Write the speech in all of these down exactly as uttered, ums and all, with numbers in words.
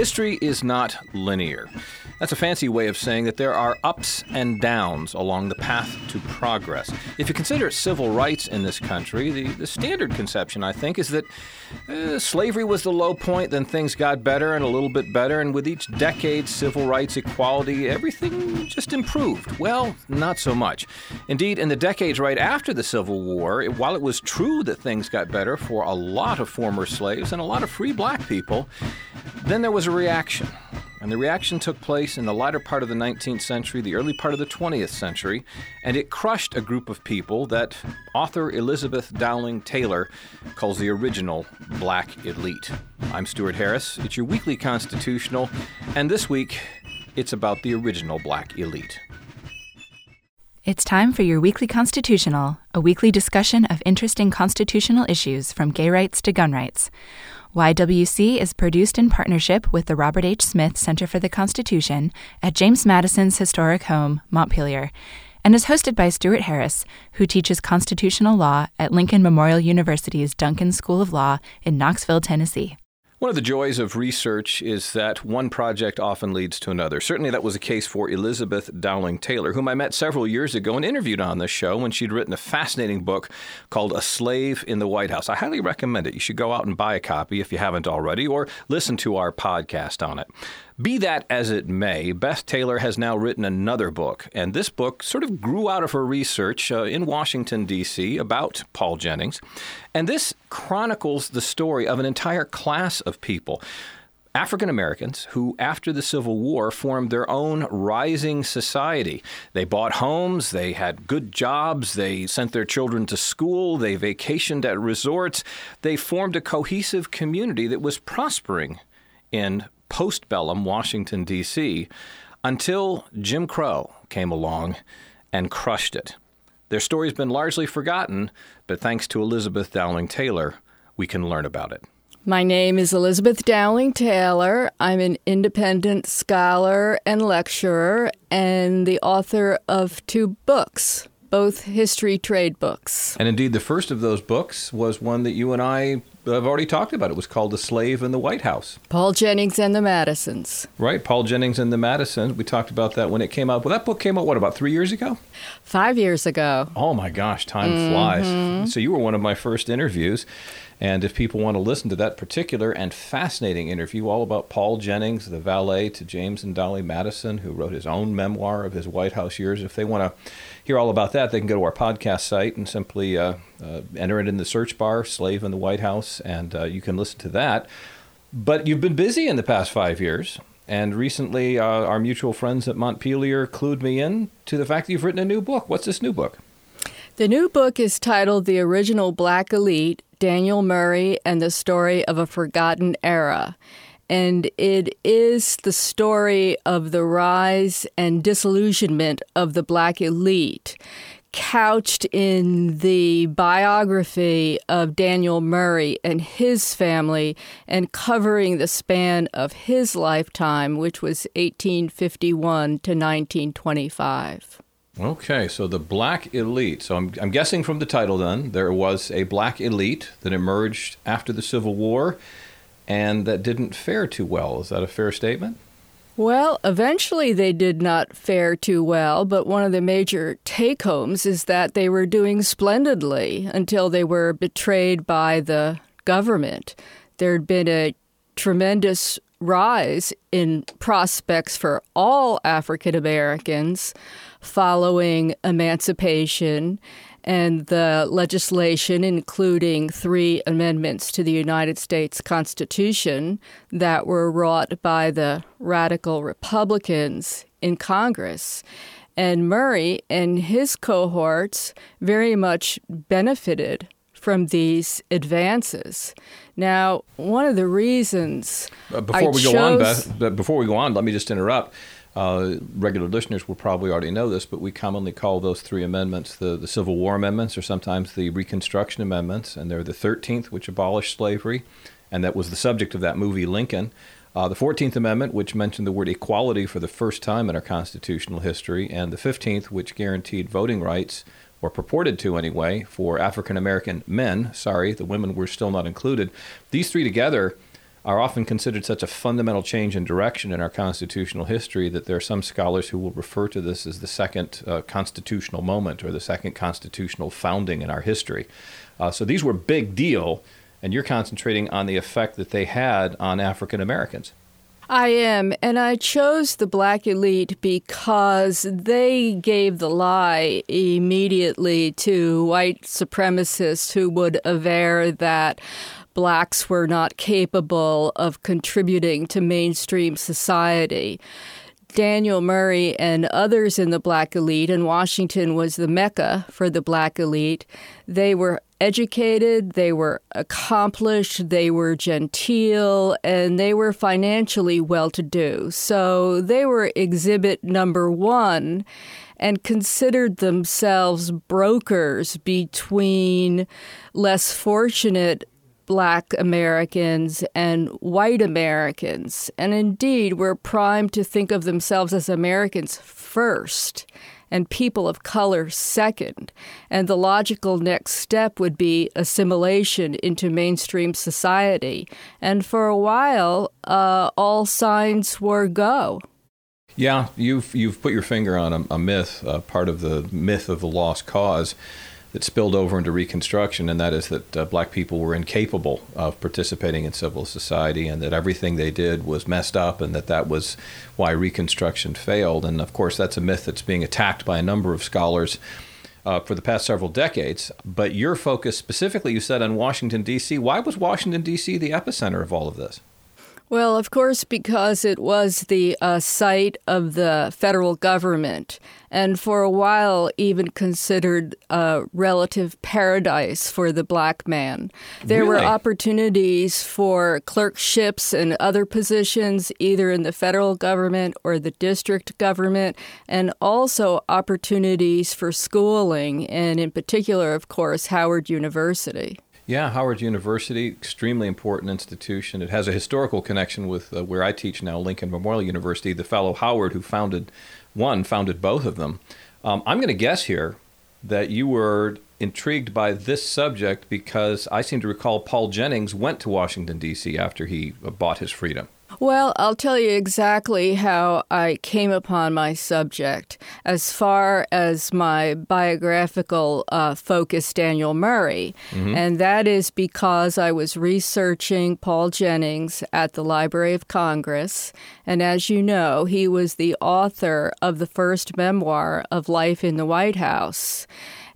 History is not linear. That's a fancy way of saying that there are ups and downs along the path to progress. If you consider civil rights in this country, the, the standard conception, I think, is that uh, slavery was the low point, then things got better and a little bit better, and with each decade, civil rights, equality, everything just improved. Well, not so much. Indeed, in the decades right after the Civil War, it, while it was true that things got better for a lot of former slaves and a lot of free black people, then there was a reaction. And the reaction took place in the latter part of the nineteenth century, the early part of the twentieth century, and it crushed a group of people that author Elizabeth Dowling Taylor calls the original black elite. I'm Stuart Harris. It's your weekly Constitutional, and this week, it's about the original black elite. It's time for your weekly Constitutional, a weekly discussion of interesting constitutional issues from gay rights to gun rights. Y W C is produced in partnership with the Robert H. Smith Center for the Constitution at James Madison's historic home, Montpelier, and is hosted by Stuart Harris, who teaches constitutional law at Lincoln Memorial University's Duncan School of Law in Knoxville, Tennessee. One of the joys of research is that one project often leads to another. Certainly that was the case for Elizabeth Dowling Taylor, whom I met several years ago and interviewed on this show when she'd written a fascinating book called A Slave in the White House. I highly recommend it. You should go out and buy a copy if you haven't already, or listen to our podcast on it. Be that as it may, Beth Taylor has now written another book, and this book sort of grew out of her research uh, in Washington, D C about Paul Jennings, and this chronicles the story of an entire class of people, African Americans, who after the Civil War formed their own rising society. They bought homes, they had good jobs, they sent their children to school, they vacationed at resorts, they formed a cohesive community that was prospering in postbellum Washington, D C, until Jim Crow came along and crushed it. Their story's been largely forgotten, but thanks to Elizabeth Dowling Taylor, we can learn about it. My name is Elizabeth Dowling Taylor. I'm an independent scholar and lecturer and the author of two books, both history trade books. And indeed, the first of those books was one that you and I have already talked about. It was called A Slave in the White House. Paul Jennings and the Madisons. Right, Paul Jennings and the Madisons. We talked about that when it came out. Well, that book came out, what, about three years ago? Five years ago. Oh, my gosh, time mm-hmm. flies. So you were one of my first interviews. And if people want to listen to that particular and fascinating interview all about Paul Jennings, the valet to James and Dolly Madison, who wrote his own memoir of his White House years, if they want to hear all about that, they can go to our podcast site and simply uh, uh, enter it in the search bar, Slave in the White House, and uh, you can listen to that. But you've been busy in the past five years. And recently, uh, our mutual friends at Montpelier clued me in to the fact that you've written a new book. What's this new book? The new book is titled The Original Black Elite, Daniel Murray and the Story of a Forgotten Era. And it is the story of the rise and disillusionment of the black elite, couched in the biography of Daniel Murray and his family and covering the span of his lifetime, which was eighteen fifty-one to nineteen twenty-five. Okay, so the black elite. So I'm, I'm guessing from the title then, there was a black elite that emerged after the Civil War and that didn't fare too well. Is that a fair statement? Well, eventually they did not fare too well, but one of the major take-homes is that they were doing splendidly until they were betrayed by the government. There had been a tremendous rise in prospects for all African Americans following emancipation and the legislation, including three amendments to the United States Constitution that were wrought by the radical Republicans in Congress. And Murray and his cohorts very much benefited from these advances. Now, one of the reasons uh, before I we chose... go on, Beth, before we go on, let me just interrupt. Uh, regular listeners will probably already know this, but we commonly call those three amendments the, the Civil War amendments, or sometimes the Reconstruction amendments, and they're the thirteenth, which abolished slavery, and that was the subject of that movie Lincoln. Uh, the fourteenth Amendment, which mentioned the word equality for the first time in our constitutional history, and the fifteenth, which guaranteed voting rights, or purported to anyway, for African American men. Sorry, the women were still not included. These three together are often considered such a fundamental change in direction in our constitutional history that there are some scholars who will refer to this as the second uh, constitutional moment or the second constitutional founding in our history. Uh, so these were big deal, and you're concentrating on the effect that they had on African Americans. I am, and I chose the black elite because they gave the lie immediately to white supremacists who would aver that blacks were not capable of contributing to mainstream society. Daniel Murray and others in the black elite, and Washington was the mecca for the black elite, they were educated, they were accomplished, they were genteel, and they were financially well-to-do. So they were exhibit number one and considered themselves brokers between less fortunate Black Americans and white Americans, and indeed were primed to think of themselves as Americans first and people of color second. And the logical next step would be assimilation into mainstream society. And for a while, uh, all signs were go. Yeah, you've you've put your finger on a, a myth, uh, part of the myth of the lost cause that spilled over into Reconstruction, and that is that uh, black people were incapable of participating in civil society and that everything they did was messed up and that that was why Reconstruction failed. And, of course, that's a myth that's being attacked by a number of scholars uh, for the past several decades. But your focus specifically, you said, on Washington, D C Why was Washington, D C the epicenter of all of this? Well, of course, because it was the uh, site of the federal government, and for a while even considered a relative paradise for the black man. There Really? were opportunities for clerkships and other positions, either in the federal government or the district government, and also opportunities for schooling, and in particular, of course, Howard University. Yeah, Howard University, extremely important institution. It has a historical connection with uh, where I teach now, Lincoln Memorial University. The fellow Howard who founded one, founded both of them. Um, I'm going to guess here that you were intrigued by this subject because I seem to recall Paul Jennings went to Washington, D C after he bought his freedom. Well, I'll tell you exactly how I came upon my subject. As far as my biographical uh, focus, Daniel Murray, mm-hmm. and that is because I was researching Paul Jennings at the Library of Congress, and as you know, he was the author of the first memoir of Life in the White House,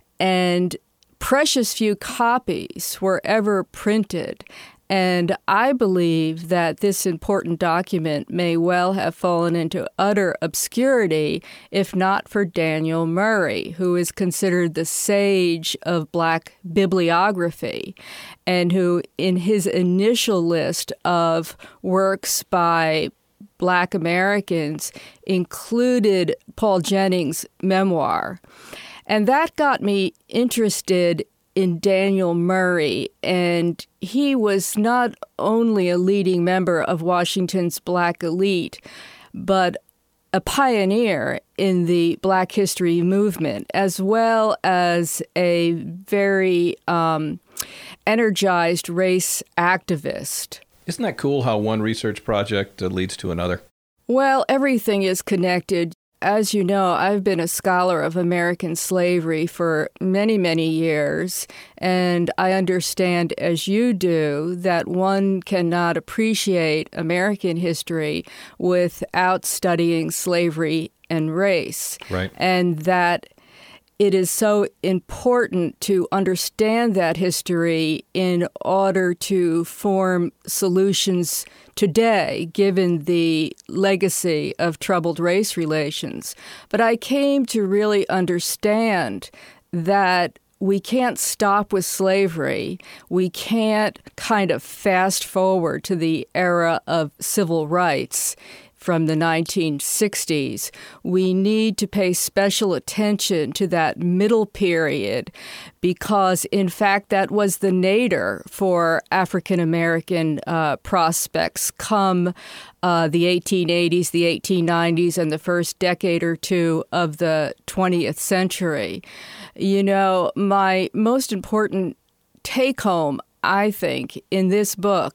and precious few copies were ever printed. And I believe that this important document may well have fallen into utter obscurity if not for Daniel Murray, who is considered the sage of black bibliography, and who, in his initial list of works by black Americans, included Paul Jennings' memoir. And that got me interested in Daniel Murray, and he was not only a leading member of Washington's black elite, but a pioneer in the Black history movement, as well as a very um, energized race activist. Isn't that cool how one research project uh, leads to another? Well, everything is connected. As you know, I've been a scholar of American slavery for many, many years, and I understand, as you do, that one cannot appreciate American history without studying slavery and race. Right. And that it is so important to understand that history in order to form solutions today, given the legacy of troubled race relations. But I came to really understand that we can't stop with slavery. We can't kind of fast forward to the era of civil rights from the nineteen sixties. We need to pay special attention to that middle period because, in fact, that was the nadir for African-American uh, prospects come uh, the eighteen eighties, the eighteen nineties, and the first decade or two of the twentieth century. You know, my most important take-home, I think, in this book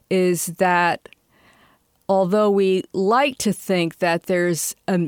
is that although we like to think that there's a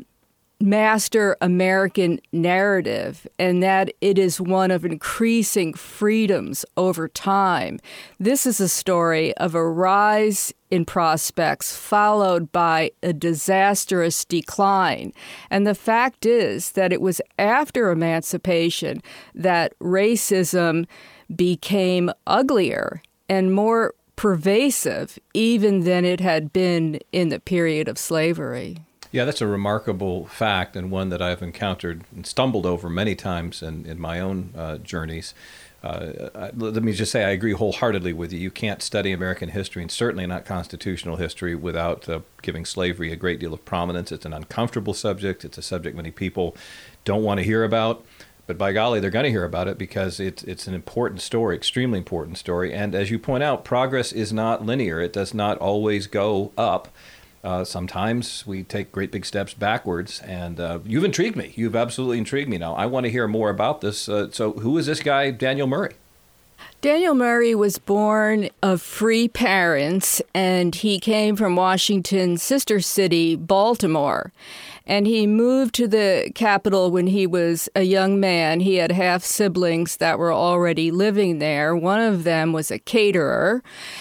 master American narrative and that it is one of increasing freedoms over time, this is a story of a rise in prospects followed by a disastrous decline. And the fact is that it was after emancipation that racism became uglier and more pervasive even than it had been in the period of slavery. Yeah, that's a remarkable fact, and one that I've encountered and stumbled over many times in, in my own uh, journeys. Uh, I, let me just say I agree wholeheartedly with you. You can't study American history, and certainly not constitutional history, without uh, giving slavery a great deal of prominence. It's an uncomfortable subject. It's a subject many people don't want to hear about. But by golly, they're going to hear about it because it's it's an important story, extremely important story. And as you point out, progress is not linear. It does not always go up. Uh, sometimes we take great big steps backwards, and uh, you've intrigued me. You've absolutely intrigued me now. I want to hear more about this. Uh, so who is this guy, Daniel Murray? Daniel Murray was born of free parents, and he came from Washington's sister city, Baltimore. And he moved to the capital when he was a young man. He had half siblings that were already living there. One of them was a caterer.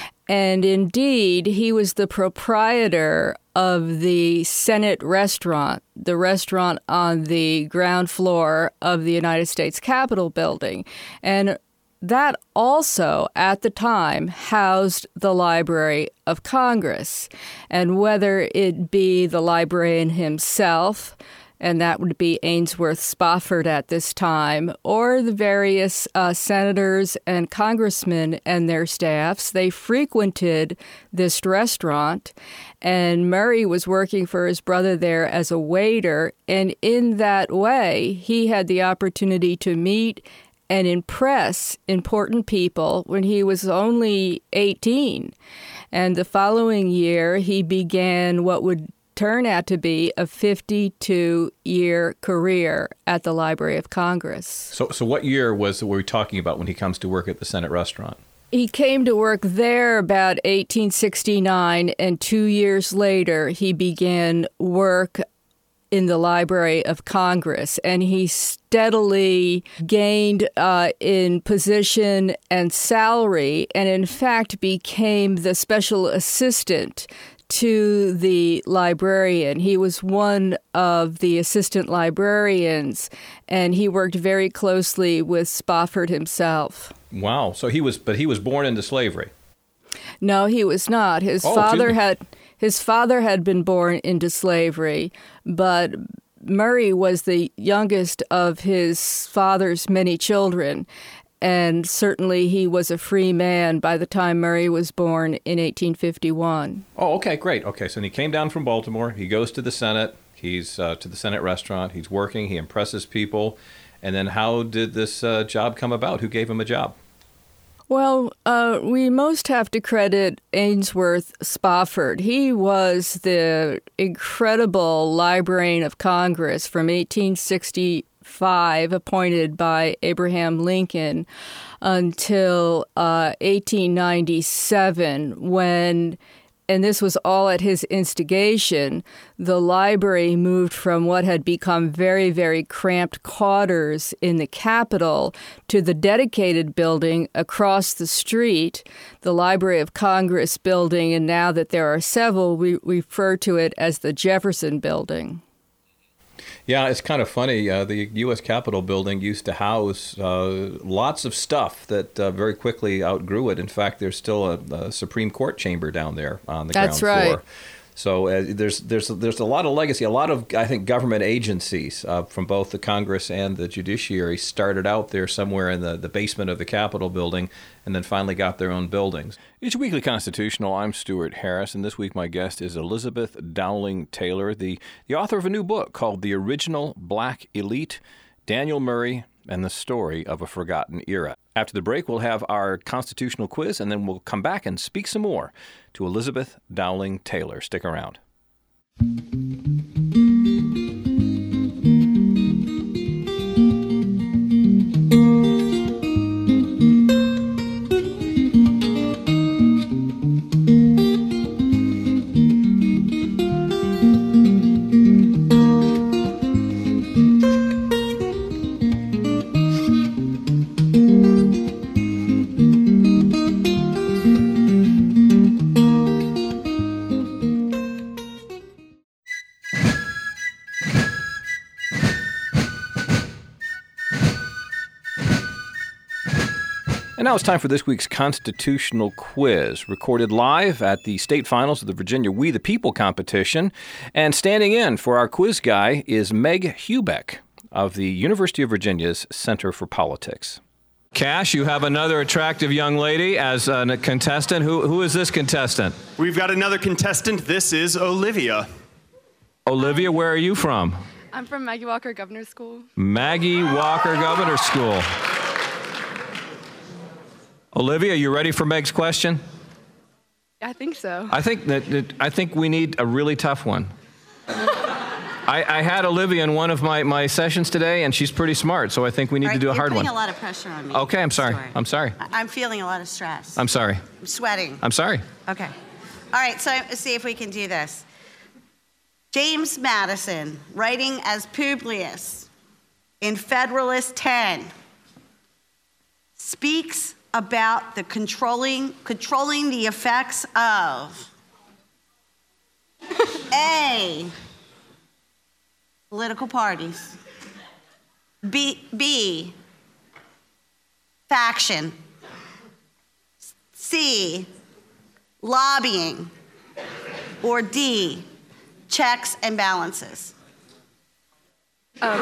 And indeed, he was the proprietor of the Senate restaurant, the restaurant on the ground floor of the United States Capitol building. And that also, at the time, housed the Library of Congress. And whether it be the librarian himself, and that would be Ainsworth Spofford at this time, or the various uh, senators and congressmen and their staffs, they frequented this restaurant. And Murray was working for his brother there as a waiter. And in that way, he had the opportunity to meet and impress important people when he was only eighteen. And the following year, he began what would turn out to be a fifty-two-year career at the Library of Congress. So so what year was were we talking about when he comes to work at the Senate restaurant? He came to work there about eighteen sixty-nine, and two years later, he began work in the Library of Congress, and he steadily gained uh, in position and salary, and in fact became the special assistant to the librarian. He was one of the assistant librarians, and he worked very closely with Spofford himself. Wow. So he was, but he was born into slavery. No, he was not. His oh, father had his father had been born into slavery, but Murray was the youngest of his father's many children. And certainly he was a free man by the time Murray was born in eighteen fifty-one. Oh, okay, great. Okay, so he came down from Baltimore. He goes to the Senate. He's uh, to the Senate restaurant. He's working. He impresses people. And then how did this uh, job come about? Who gave him a job? Well, uh, we most have to credit Ainsworth Spofford. He was the incredible librarian of Congress from eighteen sixty-five, appointed by Abraham Lincoln, until uh, eighteen ninety-seven, when, and this was all at his instigation, the library moved from what had become very, very cramped quarters in the Capitol to the dedicated building across the street, the Library of Congress building, and now that there are several, we refer to it as the Jefferson Building. Yeah, it's kind of funny. Uh, the U S Capitol building used to house uh, lots of stuff that uh, very quickly outgrew it. In fact, there's still a, a Supreme Court chamber down there on the That's ground right. floor. So uh, there's there's there's a lot of legacy. A lot of, I think, government agencies uh, from both the Congress and the judiciary started out there somewhere in the, the basement of the Capitol building and then finally got their own buildings. It's Weekly Constitutional. I'm Stuart Harris, and this week my guest is Elizabeth Dowling Taylor, the, the author of a new book called The Original Black Elite, Daniel Murray and the Story of a Forgotten Era. After the break, we'll have our constitutional quiz, and then we'll come back and speak some more to Elizabeth Dowling Taylor. Stick around. And now it's time for this week's constitutional quiz, recorded live at the state finals of the Virginia We the People competition. And standing in for our quiz guy is Meg Hubeck of the University of Virginia's Center for Politics. Cash, you have another attractive young lady as a contestant. Who, who is this contestant? We've got another contestant. This is Olivia. Olivia, where are you from? I'm from Maggie Walker Governor's School. Maggie Walker Governor's School. Olivia, you ready for Meg's question? I think so. I think that, that I think we need a really tough one. I, I had Olivia in one of my, my sessions today, and she's pretty smart, so I think we need right, to do a you're hard one. You're putting a lot of pressure on me. Okay, I'm sorry. Story. I'm sorry. I'm feeling a lot of stress. I'm sorry. I'm sweating. I'm sorry. Okay. All right, so let's see if we can do this. James Madison, writing as Publius in Federalist ten, speaks about the controlling, controlling the effects of A, political parties, B, B, faction, C, lobbying, or D, checks and balances. Um.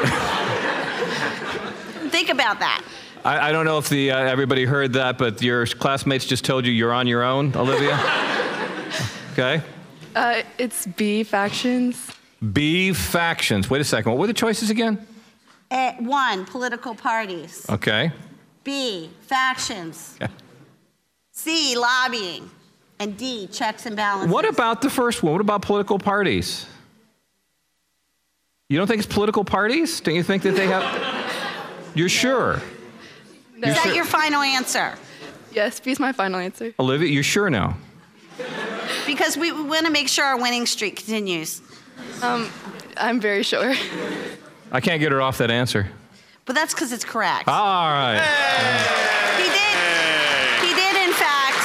Think about that. I, I don't know if the uh, everybody heard that, but your classmates just told you you're on your own, Olivia. Okay. Uh, it's B, factions. B, factions. Wait a second. What were the choices again? A, one, political parties. Okay. B, factions. Okay. C, lobbying. And D, checks and balances. What about the first one? What about political parties? You don't think it's political parties? Don't you think that they have... You're sure? No. Is that sure? your final answer? Yes, B is my final answer. Olivia, you're sure now? Because we want to make sure our winning streak continues. Um, I'm very sure. I can't get her off that answer. But that's because it's correct. All right. He did, he did in fact,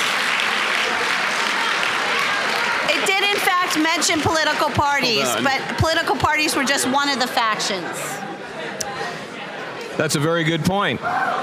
it did in fact mention political parties, but political parties were just one of the factions. That's a very good point.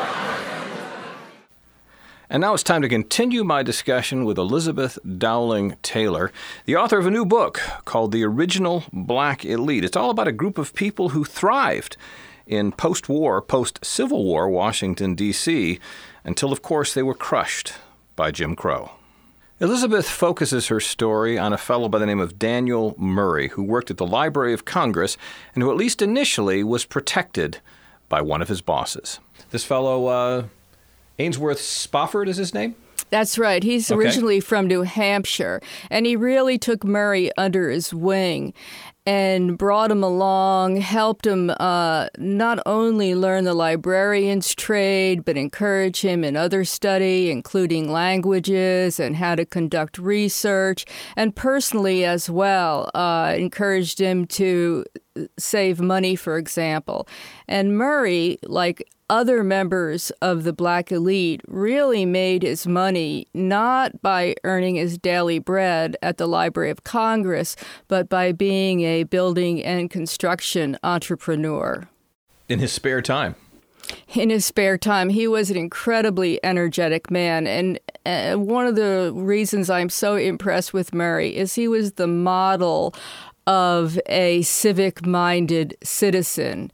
And now it's time to continue my discussion with Elizabeth Dowling Taylor, the author of a new book called The Original Black Elite. It's all about a group of people who thrived in post-war, post-Civil War Washington, D C, until, of course, they were crushed by Jim Crow. Elizabeth focuses her story on a fellow by the name of Daniel Murray, who worked at the Library of Congress and who, at least initially, was protected by one of his bosses. This fellow, uh, Ainsworth Spofford is his name? That's right. He's Okay. originally from New Hampshire, and he really took Murray under his wing and brought him along, helped him uh, not only learn the librarian's trade, but encourage him in other study, including languages and how to conduct research, and personally as well, uh, encouraged him to save money, for example. And Murray, like other members of the Black elite, really made his money not by earning his daily bread at the Library of Congress, but by being a building and construction entrepreneur. In his spare time. In his spare time, he was an incredibly energetic man. And uh, one of the reasons I'm so impressed with Murray is he was the model of a civic-minded citizen,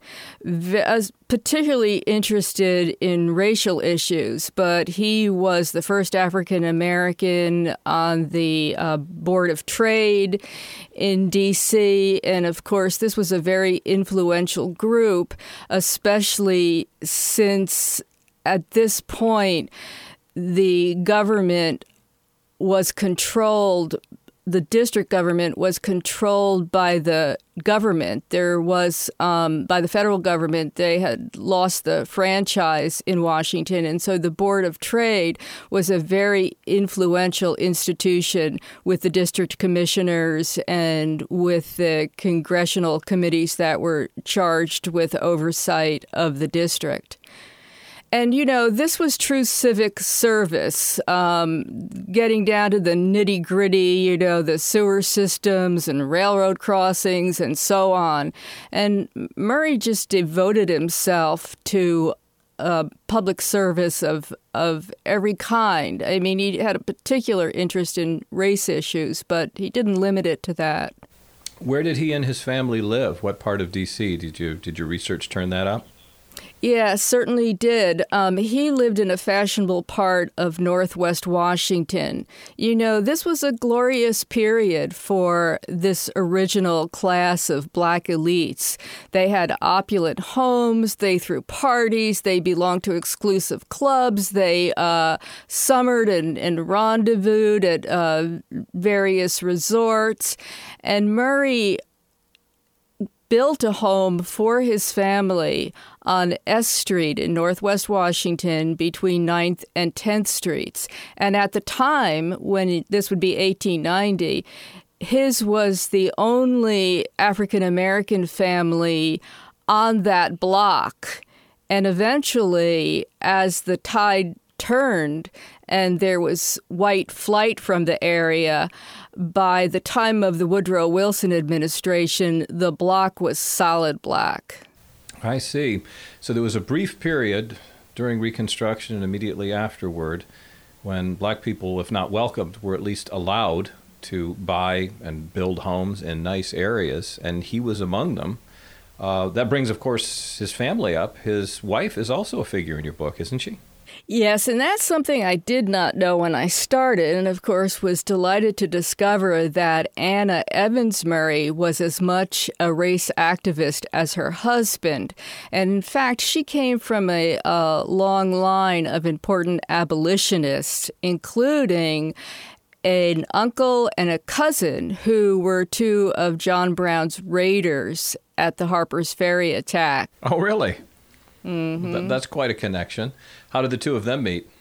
particularly interested in racial issues, but he was the first African-American on the uh, Board of Trade in D C, and of course this was a very influential group, especially since at this point the government was controlled The district government was controlled by the government. There was, um, by the federal government, they had lost the franchise in Washington. And so the Board of Trade was a very influential institution with the district commissioners and with the congressional committees that were charged with oversight of the district. And, you know, this was true civic service, um, getting down to the nitty gritty, you know, the sewer systems and railroad crossings and so on. And Murray just devoted himself to uh, public service of of every kind. I mean, he had a particular interest in race issues, but he didn't limit it to that. Where did he and his family live? What part of D C? Did you did your research turn that up? Yeah, certainly did. Um, he lived in a fashionable part of Northwest Washington. You know, this was a glorious period for this original class of black elites. They had opulent homes, they threw parties, they belonged to exclusive clubs, they uh, summered and, and rendezvoused at uh, various resorts. And Murray built a home for his family on S Street in Northwest Washington between ninth and tenth Streets. And at the time, when this would be eighteen ninety, his was the only African-American family on that block. And eventually, as the tide turned and there was white flight from the area, by the time of the Woodrow Wilson administration, the block was solid black. I see. So there was a brief period during Reconstruction and immediately afterward when black people, if not welcomed, were at least allowed to buy and build homes in nice areas, and he was among them. Uh, that brings, of course, his family up. His wife is also a figure in your book, isn't she? Yes, and that's something I did not know when I started, and of course was delighted to discover that Anna Evans Murray was as much a race activist as her husband. And in fact, she came from a, a long line of important abolitionists, including an uncle and a cousin who were two of John Brown's raiders at the Harper's Ferry attack. Oh, really? Mm-hmm. Th- that's quite a connection. How did the two of them meet?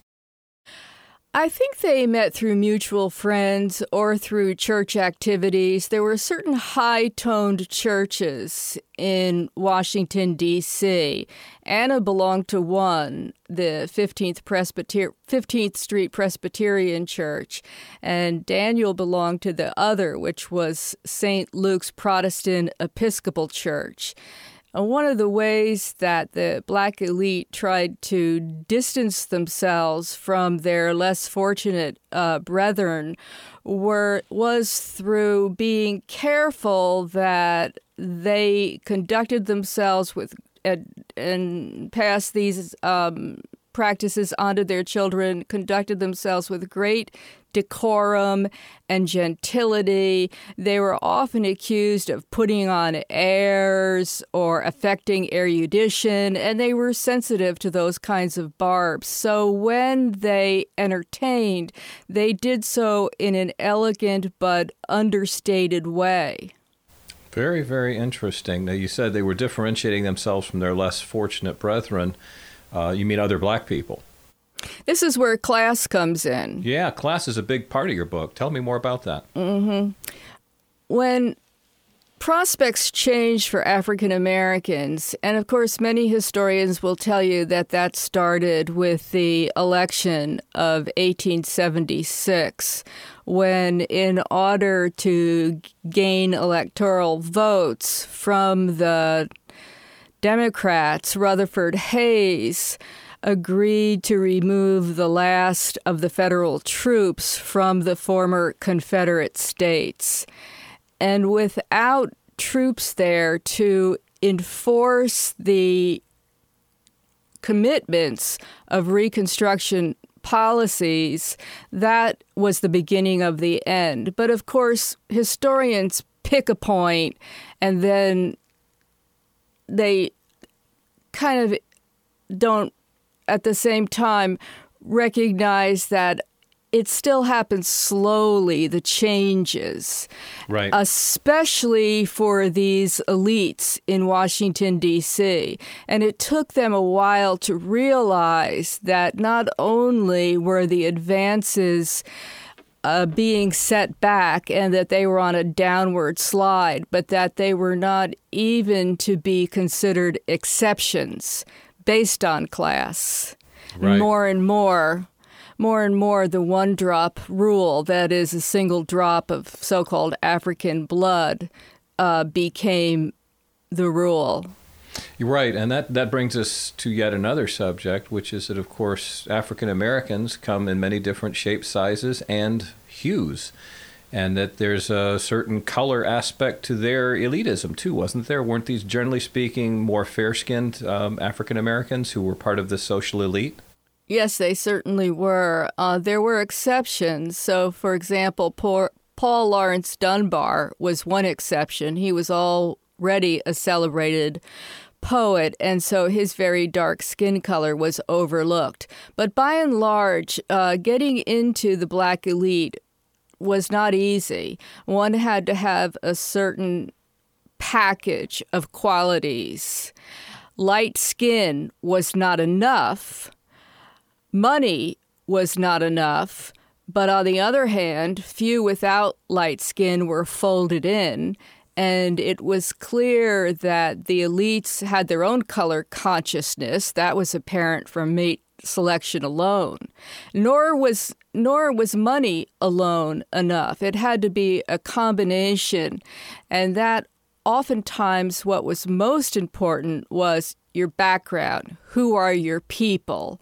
I think they met through mutual friends or through church activities. There were certain high-toned churches in Washington, D C Anna belonged to one, the fifteenth Presbyter- fifteenth Street Presbyterian Church, and Daniel belonged to the other, which was Saint Luke's Protestant Episcopal Church. And one of the ways that the black elite tried to distance themselves from their less fortunate uh, brethren were was through being careful that they conducted themselves with uh, and passed these um, practices onto their children, conducted themselves with great decorum and gentility. They were often accused of putting on airs or affecting erudition, and they were sensitive to those kinds of barbs. So when they entertained, they did so in an elegant but understated way. Very, very interesting. Now, you said they were differentiating themselves from their less fortunate brethren. Uh, you mean other black people? This is where class comes in. Yeah, class is a big part of your book. Tell me more about that. Mm-hmm. When prospects changed for African Americans, and of course many historians will tell you that that started with the election of eighteen seventy-six, when in order to gain electoral votes from the Democrats, Rutherford Hayes agreed to remove the last of the federal troops from the former Confederate states. And without troops there to enforce the commitments of Reconstruction policies, that was the beginning of the end. But of course, historians pick a point and then they kind of don't at the same time recognize that it still happens slowly, the changes. Right. Especially for these elites in Washington, D C And it took them a while to realize that not only were the advances uh, being set back and that they were on a downward slide, but that they were not even to be considered exceptions based on class. Right. More and more, more and more, the one-drop rule, that is a single drop of so-called African blood, uh, became the rule. You're right, and that, that brings us to yet another subject, which is that, of course, African Americans come in many different shapes, sizes, and hues, and that there's a certain color aspect to their elitism, too, wasn't there? Weren't these, generally speaking, more fair-skinned um, African Americans who were part of the social elite? Yes, they certainly were. Uh, there were exceptions. So, for example, poor Paul Laurence Dunbar was one exception. He was already a celebrated poet, and so his very dark skin color was overlooked. But by and large, uh, getting into the black elite was not easy. One had to have a certain package of qualities. Light skin was not enough. Money was not enough. But on the other hand, few without light skin were folded in, and it was clear that the elites had their own color consciousness. That was apparent from mate selection alone. Nor was nor was money alone enough. It had to be a combination, and that oftentimes what was most important was your background. Who are your people?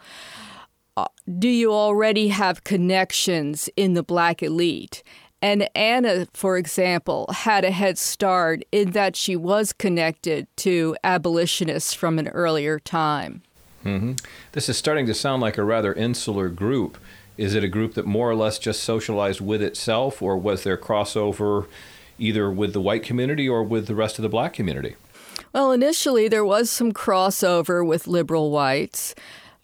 Do you already have connections in the black elite? And Anna, for example, had a head start in that she was connected to abolitionists from an earlier time. Mm-hmm. This is starting to sound like a rather insular group. Is it a group that more or less just socialized with itself, or was there crossover either with the white community or with the rest of the black community? Well, initially there was some crossover with liberal whites,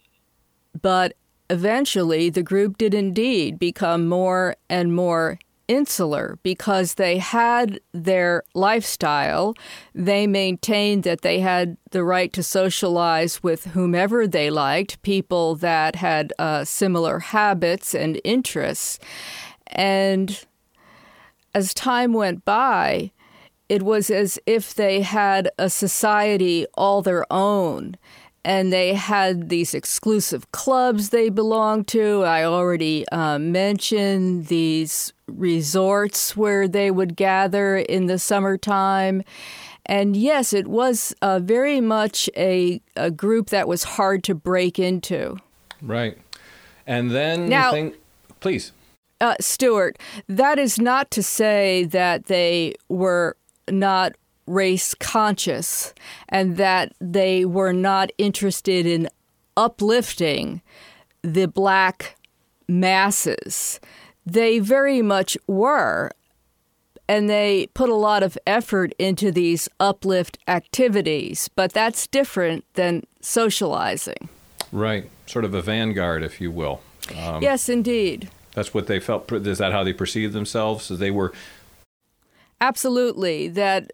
but eventually the group did indeed become more and more insular because they had their lifestyle. They maintained that they had the right to socialize with whomever they liked, people that had uh, similar habits and interests. And as time went by, it was as if they had a society all their own. And they had these exclusive clubs they belonged to. I already uh, mentioned these resorts where they would gather in the summertime. And yes, it was uh, very much a, a group that was hard to break into. Right. And then now, the thing, please. Uh, Stuart, that is not to say that they were not race conscious and that they were not interested in uplifting the black masses. They very much were, and they put a lot of effort into these uplift activities, but that's different than socializing. Right, sort of a vanguard, if you will. Um, yes, indeed. That's what they felt. Is that how they perceived themselves? So they were... Absolutely, that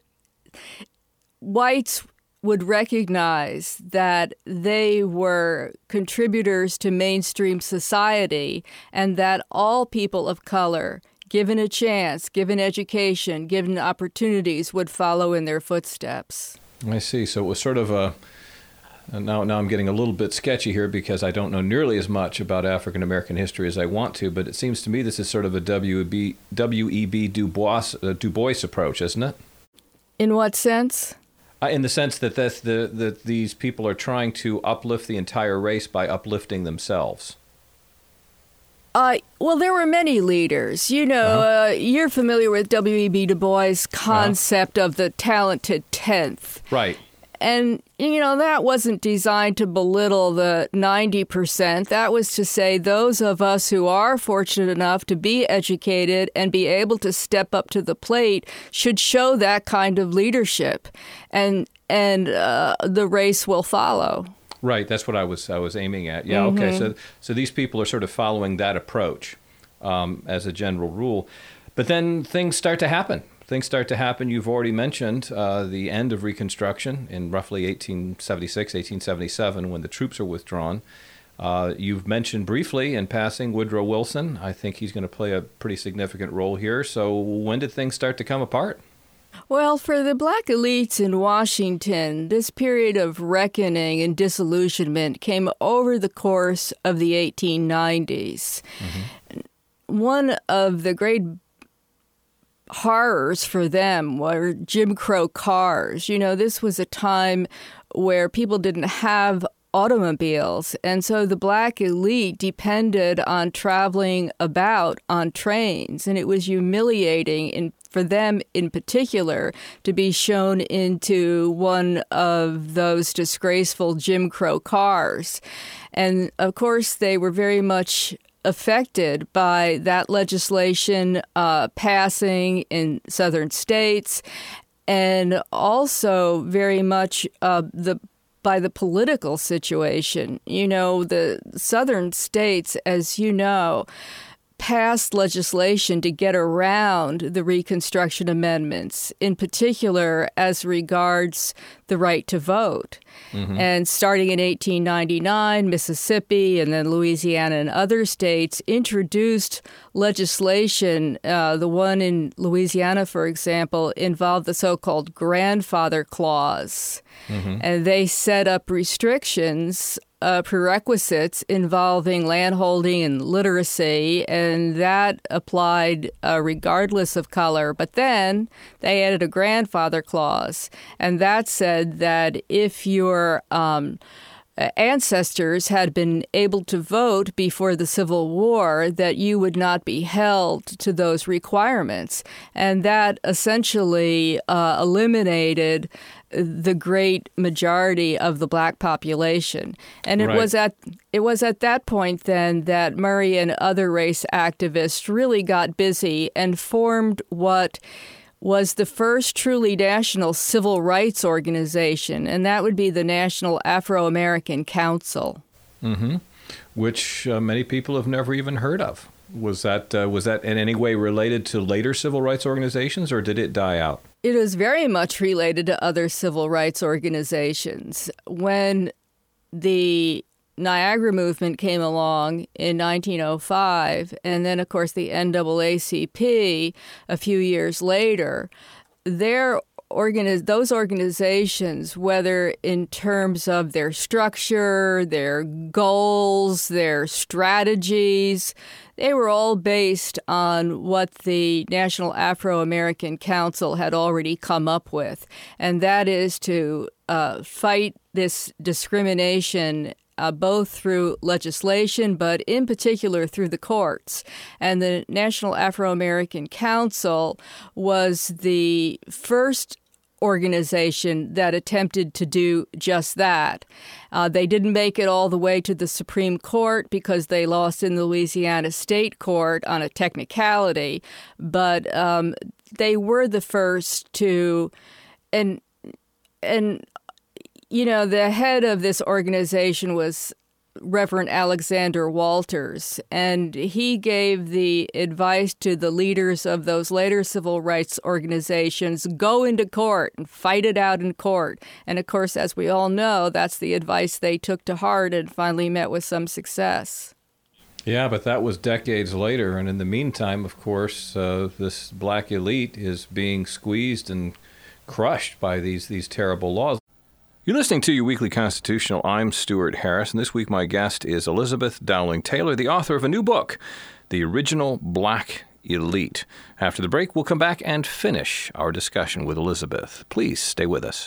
whites would recognize that they were contributors to mainstream society and that all people of color, given a chance, given education, given opportunities, would follow in their footsteps. I see. So it was sort of a... Now, now I'm getting a little bit sketchy here because I don't know nearly as much about African American history as I want to, but it seems to me this is sort of a W E B Du Bois, uh, Du Bois approach, isn't it? In what sense? Uh, in the sense that this, the, the, these people are trying to uplift the entire race by uplifting themselves. Uh, well, there were many leaders. You know, uh-huh. uh, you're familiar with W E B Du Bois' concept uh-huh. of the talented tenth. Right. And, you know, that wasn't designed to belittle the ninety percent. That was to say those of us who are fortunate enough to be educated and be able to step up to the plate should show that kind of leadership, and and uh, the race will follow. Right. That's what I was I was aiming at. Yeah. Mm-hmm. Okay. So so these people are sort of following that approach um, as a general rule. But then things start to happen. Things start to happen. You've already mentioned uh, the end of Reconstruction in roughly eighteen seventy-six, eighteen seventy-seven, when the troops are withdrawn. Uh, you've mentioned briefly in passing Woodrow Wilson. I think he's going to play a pretty significant role here. So when did things start to come apart? Well, for the black elites in Washington, this period of reckoning and disillusionment came over the course of the eighteen nineties. Mm-hmm. One of the great horrors for them were Jim Crow cars. You know, this was a time where people didn't have automobiles. And so the black elite depended on traveling about on trains. And it was humiliating in, for them in particular to be shown into one of those disgraceful Jim Crow cars. And of course, they were very much affected by that legislation uh, passing in southern states, and also very much uh, the by the political situation. You know, the southern states, as you know, passed legislation to get around the Reconstruction Amendments, in particular as regards the right to vote. Mm-hmm. And starting in eighteen ninety-nine, Mississippi and then Louisiana and other states introduced legislation. Uh, the one in Louisiana, for example, involved the so-called grandfather clause. Mm-hmm. And they set up restrictions Uh, prerequisites involving landholding and literacy, and that applied uh, regardless of color. But then they added a grandfather clause, and that said that if your um, ancestors had been able to vote before the Civil War, that you would not be held to those requirements. And that essentially uh, eliminated the great majority of the black population. And it Right. was at it was at that point then that Murray and other race activists really got busy and formed what was the first truly national civil rights organization, and that would be the National Afro-American Council. Mm-hmm. Which uh, many people have never even heard of. Was that uh, was that in any way related to later civil rights organizations, or did it die out? It is very much related to other civil rights organizations. When the Niagara Movement came along in nineteen oh five, and then, of course, the N double A C P a few years later, their organiz- those organizations, whether in terms of their structure, their goals, their strategies, they were all based on what the National Afro-American Council had already come up with, and that is to uh, fight this discrimination Uh, both through legislation, but in particular through the courts. And the National Afro-American Council was the first organization that attempted to do just that. Uh, they didn't make it all the way to the Supreme Court because they lost in the Louisiana State Court on a technicality, but um, they were the first to, and and you know, the head of this organization was Reverend Alexander Walters, and he gave the advice to the leaders of those later civil rights organizations, go into court and fight it out in court. And of course, as we all know, that's the advice they took to heart and finally met with some success. Yeah, but that was decades later, and in the meantime, of course, uh, this black elite is being squeezed and crushed by these these terrible laws. You're listening to Your Weekly Constitutional. I'm Stuart Harris, and this week my guest is Elizabeth Dowling Taylor, the author of a new book, The Original Black Elite. After the break, we'll come back and finish our discussion with Elizabeth. Please stay with us.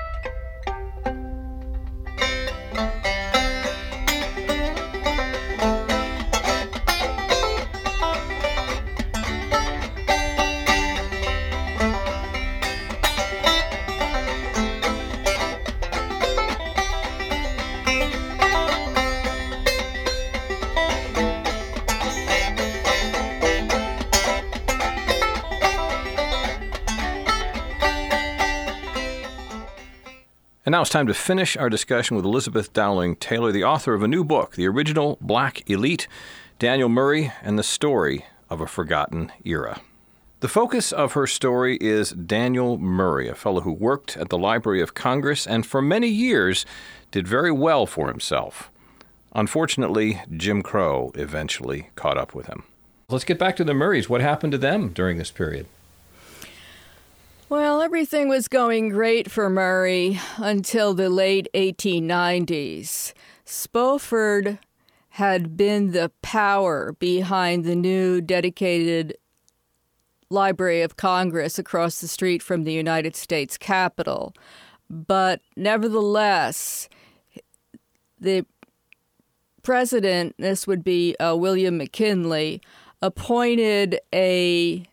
And now it's time to finish our discussion with Elizabeth Dowling Taylor, the author of a new book, The Original Black Elite, Daniel Murray and the Story of a Forgotten Era. The focus of her story is Daniel Murray, a fellow who worked at the Library of Congress and for many years did very well for himself. Unfortunately, Jim Crow eventually caught up with him. Let's get back to the Murrays. What happened to them during this period? Well, everything was going great for Murray until the late eighteen nineties. Spofford had been the power behind the new dedicated Library of Congress across the street from the United States Capitol. But nevertheless, the president, this would be uh, William McKinley, appointed a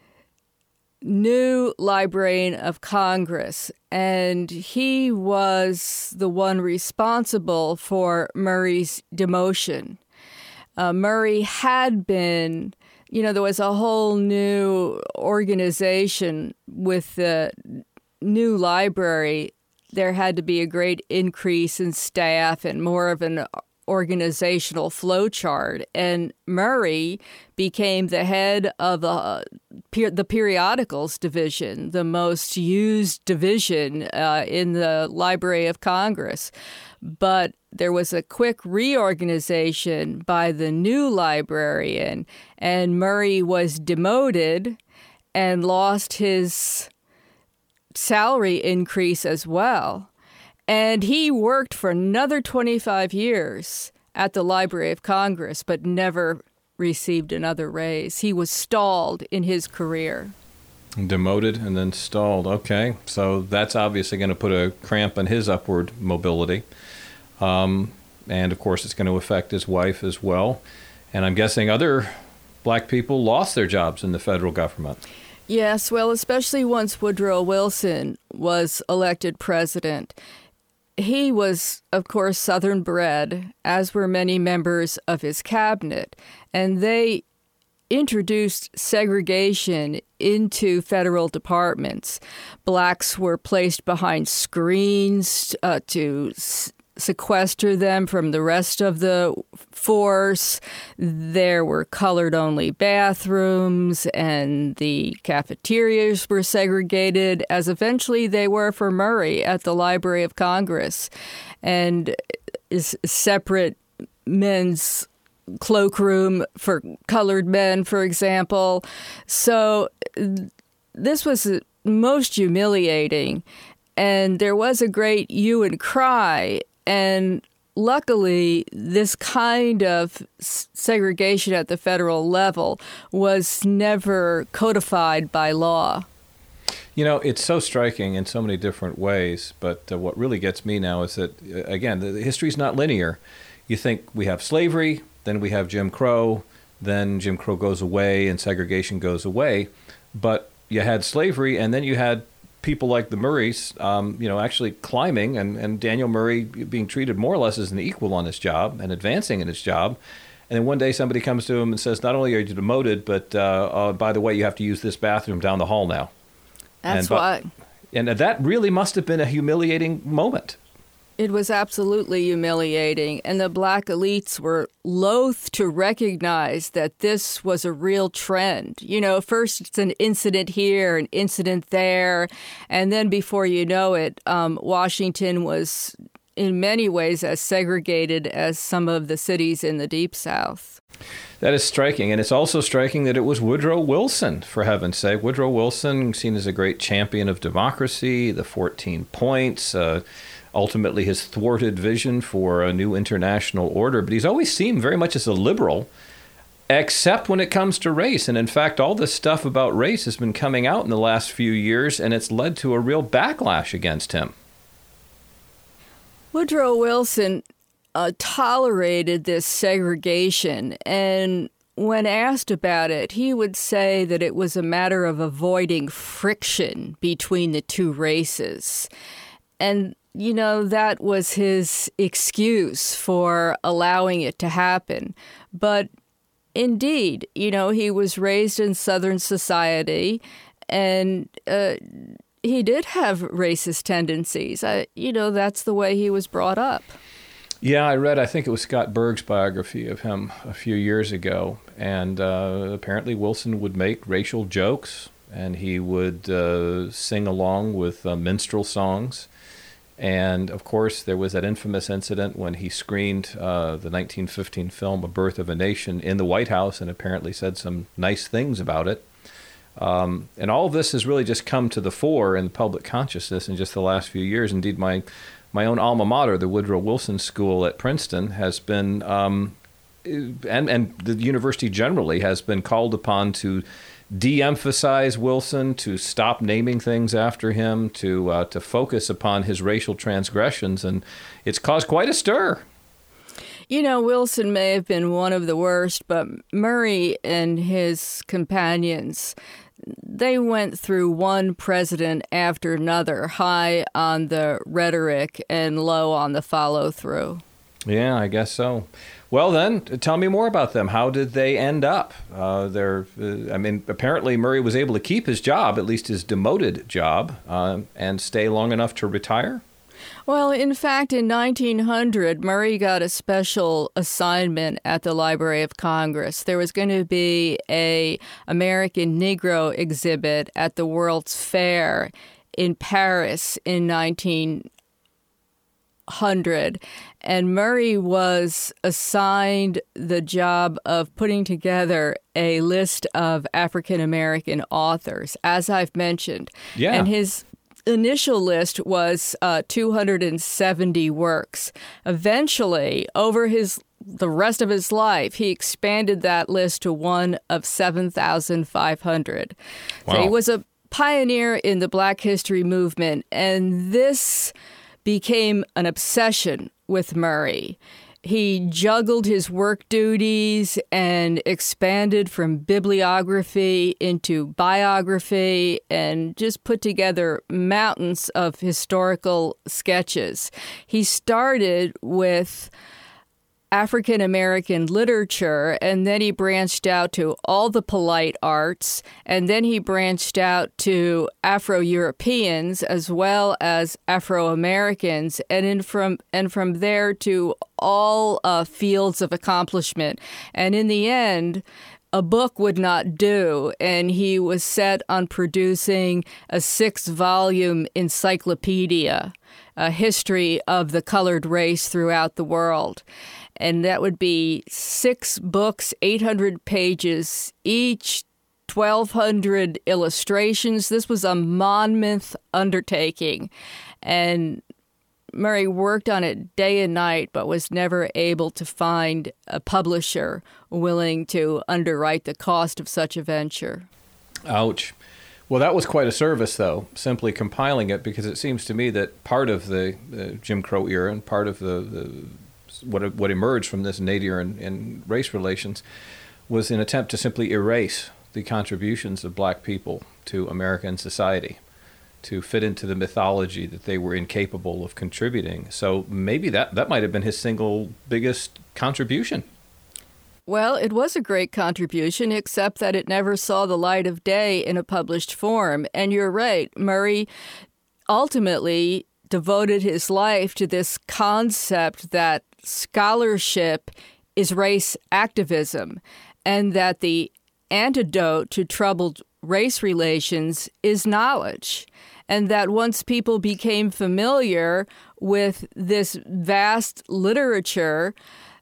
new librarian of Congress, and he was the one responsible for Murray's demotion. Uh, Murray had been, you know, there was a whole new organization with the new library. There had to be a great increase in staff and more of an organizational flowchart. And Murray became the head of the, the periodicals division, the most used division uh, in the Library of Congress. But there was a quick reorganization by the new librarian, and Murray was demoted and lost his salary increase as well. And he worked for another twenty-five years at the Library of Congress, but never received another raise. He was stalled in his career. Demoted and then stalled. Okay, so that's obviously going to put a cramp on his upward mobility. Um, and, of course, it's going to affect his wife as well. And I'm guessing other black people lost their jobs in the federal government. Yes, well, especially once Woodrow Wilson was elected president. He was, of course, Southern bred, as were many members of his cabinet, and they introduced segregation into federal departments. Blacks were placed behind screens uh, to s- sequester them from the rest of the force. There were colored-only bathrooms, and the cafeterias were segregated, as eventually they were for Murray at the Library of Congress, and is separate men's cloakroom for colored men, for example. So this was most humiliating, and there was a great hue and cry. And luckily, this kind of segregation at the federal level was never codified by law. You know, it's so striking in so many different ways, but uh, what really gets me now is that, uh, again, the, the history's not linear. You think we have slavery, then we have Jim Crow, then Jim Crow goes away and segregation goes away, but you had slavery, and then you had people like the Murrays, um, you know, actually climbing, and, and Daniel Murray being treated more or less as an equal on his job and advancing in his job. And then one day somebody comes to him and says, not only are you demoted, but uh, uh, by the way, you have to use this bathroom down the hall now. That's and, why. And that really must have been a humiliating moment. It was absolutely humiliating, and the black elites were loath to recognize that this was a real trend. You know, first it's an incident here, an incident there, and then before you know it, um, Washington was in many ways as segregated as some of the cities in the Deep South. That is striking, and it's also striking that it was Woodrow Wilson, for heaven's sake. Woodrow Wilson, seen as a great champion of democracy, the fourteen points, uh, ultimately his thwarted vision for a new international order, but he's always seen very much as a liberal, except when it comes to race. And in fact, all this stuff about race has been coming out in the last few years, and it's led to a real backlash against him. Woodrow Wilson uh, tolerated this segregation, and when asked about it, he would say that it was a matter of avoiding friction between the two races. And you know, that was his excuse for allowing it to happen. But indeed, you know, he was raised in Southern society, and uh, he did have racist tendencies. I, you know, that's the way he was brought up. Yeah, I read, I think it was Scott Berg's biography of him a few years ago, and uh, apparently Wilson would make racial jokes, and he would uh, sing along with uh, minstrel songs. And, of course, there was that infamous incident when he screened uh, the nineteen fifteen film A Birth of a Nation in the White House and apparently said some nice things about it. Um, and all of this has really just come to the fore in the public consciousness in just the last few years. Indeed, my my own alma mater, the Woodrow Wilson School at Princeton, has been, um, and, and the university generally has been called upon to de-emphasize Wilson, to stop naming things after him, to uh, to focus upon his racial transgressions, and it's caused quite a stir. You know, Wilson may have been one of the worst, but Murray and his companions, they went through one president after another, high on the rhetoric and low on the follow-through. Yeah, I guess so. Well, then, tell me more about them. How did they end up? Uh, they're, uh, I mean, apparently Murray was able to keep his job, at least his demoted job, uh, and stay long enough to retire? Well, in fact, in nineteen hundred, Murray got a special assignment at the Library of Congress. There was going to be a American Negro exhibit at the World's Fair in Paris in nineteen hundred, and Murray was assigned the job of putting together a list of African American authors, as I've mentioned. Yeah. And his initial list was uh, two hundred seventy works. Eventually, over his the rest of his life, he expanded that list to one of seven thousand five hundred. Wow. So he was a pioneer in the Black History movement, and this became an obsession with Murray. He juggled his work duties and expanded from bibliography into biography and just put together mountains of historical sketches. He started with African American literature, and then he branched out to all the polite arts, and then he branched out to Afro-Europeans as well as Afro-Americans, and in from and from there to all uh, fields of accomplishment. And in the end, a book would not do, and he was set on producing a six-volume encyclopedia, a history of the colored race throughout the world. And that would be six books, eight hundred pages each, twelve hundred illustrations. This was a Monmouth undertaking. And Murray worked on it day and night, but was never able to find a publisher willing to underwrite the cost of such a venture. Ouch. Well, that was quite a service, though, simply compiling it, because it seems to me that part of the uh, Jim Crow era and part of the, the what what emerged from this nadir and, and race relations was an attempt to simply erase the contributions of black people to American society, to fit into the mythology that they were incapable of contributing. So maybe that, that might have been his single biggest contribution. Well, it was a great contribution, except that it never saw the light of day in a published form. And you're right, Murray ultimately devoted his life to this concept that scholarship is race activism, and that the antidote to troubled race relations is knowledge. And that once people became familiar with this vast literature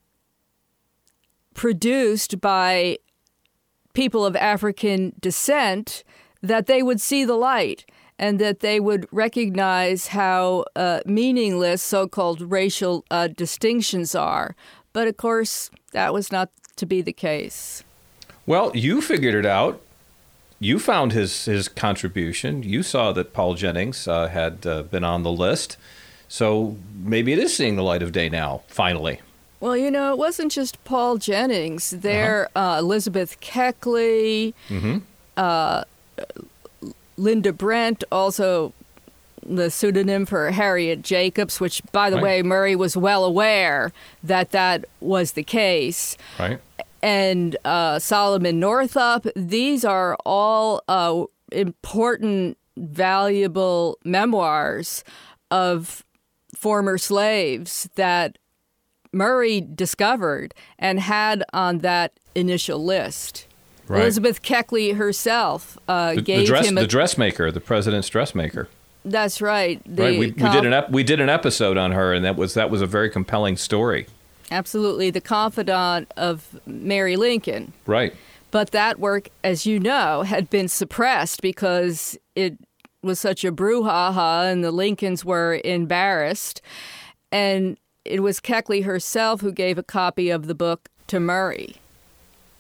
produced by people of African descent, that they would see the light and that they would recognize how uh, meaningless so-called racial uh, distinctions are. But of course, that was not to be the case. Well, you figured it out. You found his, his contribution. You saw that Paul Jennings uh, had uh, been on the list. So maybe it is seeing the light of day now, finally. Well, you know, it wasn't just Paul Jennings. There, uh-huh. uh, Elizabeth Keckley, mm-hmm. uh, Linda Brent, also the pseudonym for Harriet Jacobs, which, by the right. way, Murray was well aware that that was the case. Right. And uh, Solomon Northup. These are all uh, important, valuable memoirs of former slaves that Murray discovered and had on that initial list. Right. Elizabeth Keckley herself uh, the, gave the dress, him a, the dressmaker, the president's dressmaker. That's right. The right. We, com- we did an ep- we did an episode on her, and that was that was a very compelling story. Absolutely, the confidant of Mary Lincoln. Right. But that work, as you know, had been suppressed because it was such a brouhaha, and the Lincolns were embarrassed. And it was Keckley herself who gave a copy of the book to Murray.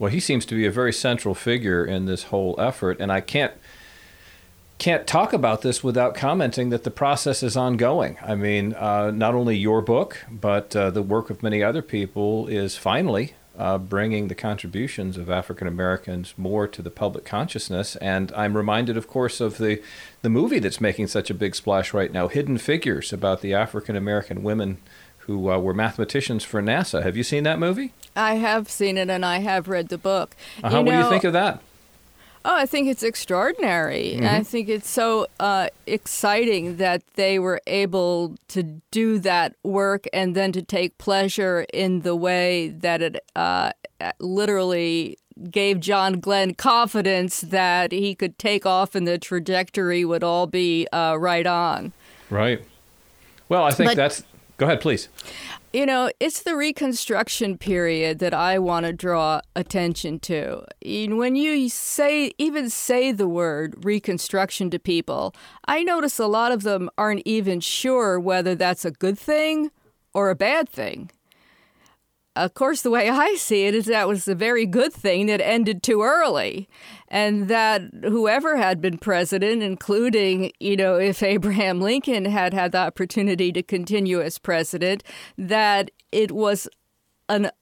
Well, he seems to be a very central figure in this whole effort, and I can't can't talk about this without commenting that the process is ongoing. I mean, uh, not only your book, but uh, the work of many other people is finally uh, bringing the contributions of African Americans more to the public consciousness. And I'm reminded, of course, of the, the movie that's making such a big splash right now, Hidden Figures, about the African American women who uh, were mathematicians for NASA. Have you seen that movie? I have seen it, and I have read the book. Uh-huh. You What know, do you think of that? Oh, I think it's extraordinary. Mm-hmm. I think it's so uh, exciting that they were able to do that work and then to take pleasure in the way that it uh, literally gave John Glenn confidence that he could take off and the trajectory would all be uh, right on. Right. Well, I think But- that's... Go ahead, please. You know, it's the Reconstruction period that I want to draw attention to. And when you say, even say the word Reconstruction to people, I notice a lot of them aren't even sure whether that's a good thing or a bad thing. Of course, the way I see it is that was a very good thing that ended too early, and that whoever had been president, including, you know, if Abraham Lincoln had had the opportunity to continue as president, that it was an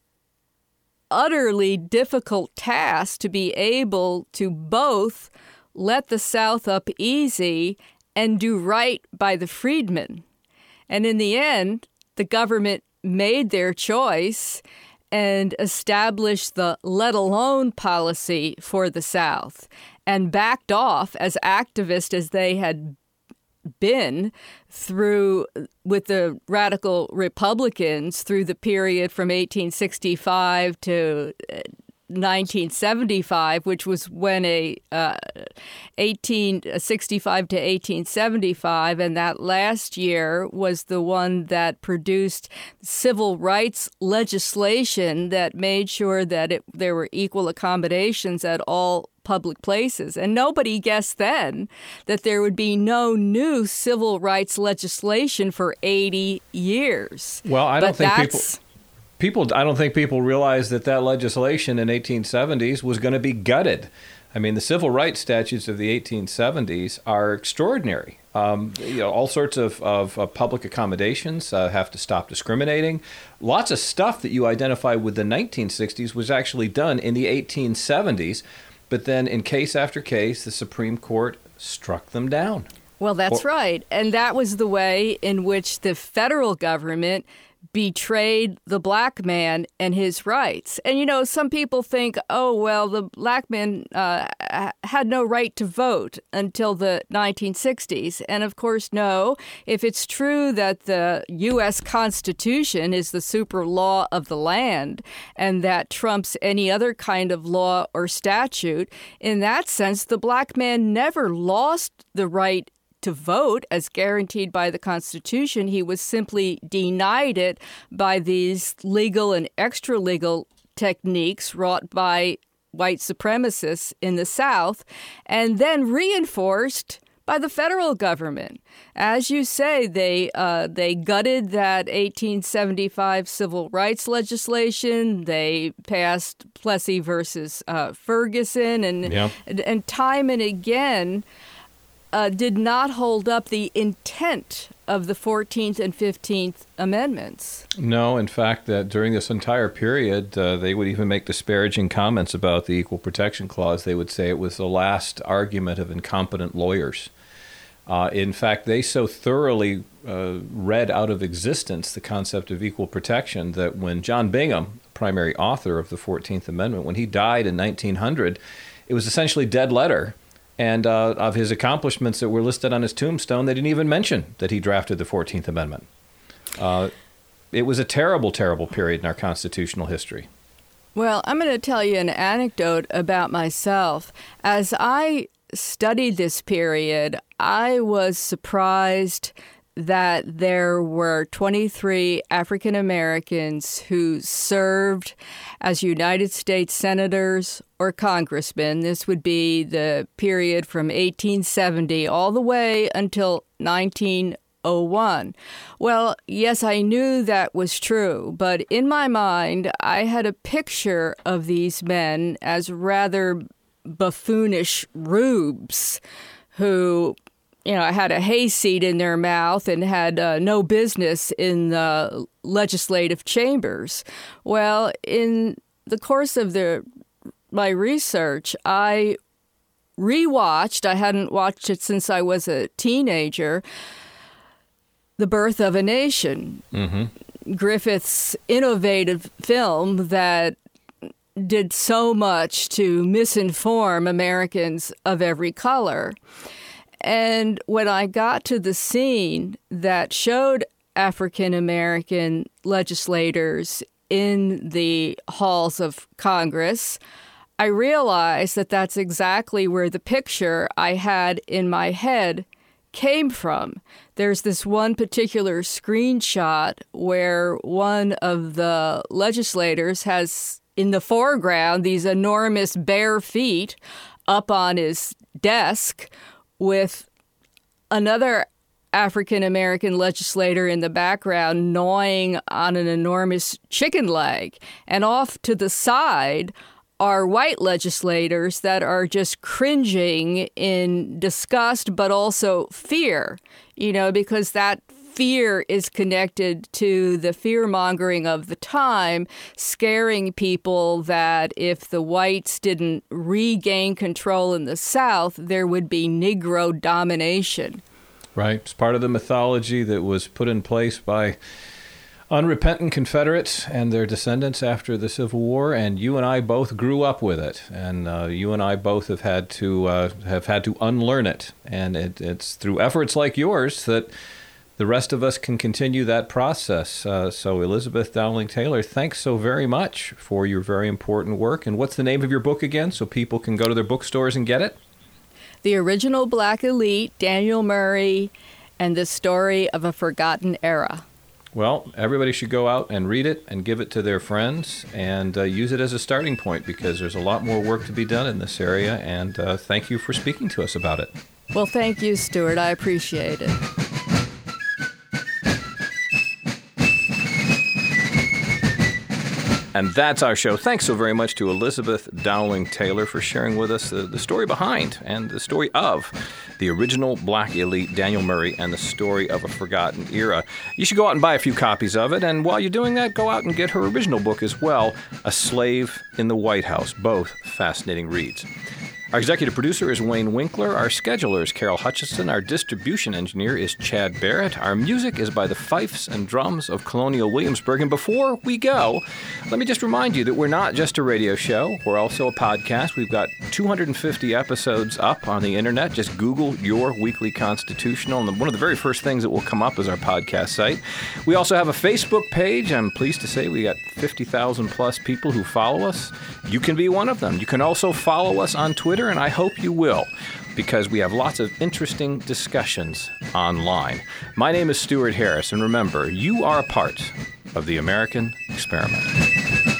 utterly difficult task to be able to both let the South up easy and do right by the freedmen. And in the end, the government made their choice and established the let alone policy for the South and backed off, as activist as they had been through with the radical Republicans through the period from eighteen sixty-five to nineteen seventy-five, which was when a uh, eighteen sixty-five to eighteen seventy-five, and that last year was the one that produced civil rights legislation that made sure that it, there were equal accommodations at all public places. And nobody guessed then that there would be no new civil rights legislation for eighty years. Well, I don't but think that's, people... People, I don't think people realized that that legislation in eighteen seventies was going to be gutted. I mean, the civil rights statutes of the eighteen seventies are extraordinary. Um, you know, all sorts of, of, of public accommodations uh, have to stop discriminating. Lots of stuff that you identify with the nineteen sixties was actually done in the eighteen seventies. But then in case after case, the Supreme Court struck them down. Well, that's Or, right. And that was the way in which the federal government betrayed the black man and his rights. And, you know, some people think, oh, well, the black man uh, had no right to vote until the nineteen sixties. And, of course, no. If it's true that the U S Constitution is the super law of the land and that trumps any other kind of law or statute, in that sense, the black man never lost the right to vote as guaranteed by the Constitution. He was simply denied it by these legal and extra-legal techniques wrought by white supremacists in the South, and then reinforced by the federal government. As you say, they uh, they gutted that eighteen seventy-five civil rights legislation. They passed Plessy versus uh, Ferguson, and, Yeah. and and time and again Uh, did not hold up the intent of the fourteenth and fifteenth Amendments. No, in fact, that during this entire period, uh, they would even make disparaging comments about the Equal Protection Clause. They would say it was the last argument of incompetent lawyers. Uh, in fact, they so thoroughly uh, read out of existence the concept of equal protection that when John Bingham, primary author of the fourteenth Amendment, when he died in nineteen hundred, it was essentially dead letter. And uh, of his accomplishments that were listed on his tombstone, they didn't even mention that he drafted the fourteenth Amendment. Uh, it was a terrible, terrible period in our constitutional history. Well, I'm going to tell you an anecdote about myself. As I studied this period, I was surprised that there were twenty-three African Americans who served as United States senators or congressmen. This would be the period from eighteen seventy all the way until nineteen oh one. Well, yes, I knew that was true, but in my mind, I had a picture of these men as rather buffoonish rubes who, you know, had a hayseed in their mouth and had uh, no business in the legislative chambers. Well, in the course of the, my research, I rewatched, I hadn't watched it since I was a teenager, The Birth of a Nation, mm-hmm. Griffith's innovative film that did so much to misinform Americans of every color. And when I got to the scene that showed African American legislators in the halls of Congress, I realized that that's exactly where the picture I had in my head came from. There's this one particular screenshot where one of the legislators has in the foreground these enormous bare feet up on his desk with another African-American legislator in the background gnawing on an enormous chicken leg. And off to the side are white legislators that are just cringing in disgust, but also fear, you know, because that fear is connected to the fear-mongering of the time, scaring people that if the whites didn't regain control in the South, there would be Negro domination. Right. It's part of the mythology that was put in place by unrepentant Confederates and their descendants after the Civil War, and you and I both grew up with it, and uh, you and I both have had to uh, have had to unlearn it, and it, it's through efforts like yours that the rest of us can continue that process. Uh, so, Elizabeth Dowling Taylor, thanks so very much for your very important work. And what's the name of your book again, so people can go to their bookstores and get it? The Original Black Elite, Daniel Murray, and the Story of a Forgotten Era. Well, everybody should go out and read it and give it to their friends and uh, use it as a starting point, because there's a lot more work to be done in this area. And uh, thank you for speaking to us about it. Well, thank you, Stuart. I appreciate it. And that's our show. Thanks so very much to Elizabeth Dowling Taylor for sharing with us the, the story behind and the story of the Original Black Elite, Daniel Murray, and the Story of a Forgotten Era. You should go out and buy a few copies of it, and while you're doing that, go out and get her original book as well, A Slave in the White House. Both fascinating reads. Our executive producer is Wayne Winkler. Our scheduler is Carol Hutchison. Our distribution engineer is Chad Barrett. Our music is by the Fifes and Drums of Colonial Williamsburg. And before we go, let me just remind you that we're not just a radio show. We're also a podcast. We've got two hundred fifty episodes up on the internet. Just Google Your Weekly Constitutional, and one of the very first things that will come up is our podcast site. We also have a Facebook page. I'm pleased to say we got fifty thousand plus people who follow us. You can be one of them. You can also follow us on Twitter, and I hope you will, because we have lots of interesting discussions online. My name is Stuart Harris, and remember, you are a part of the American experiment.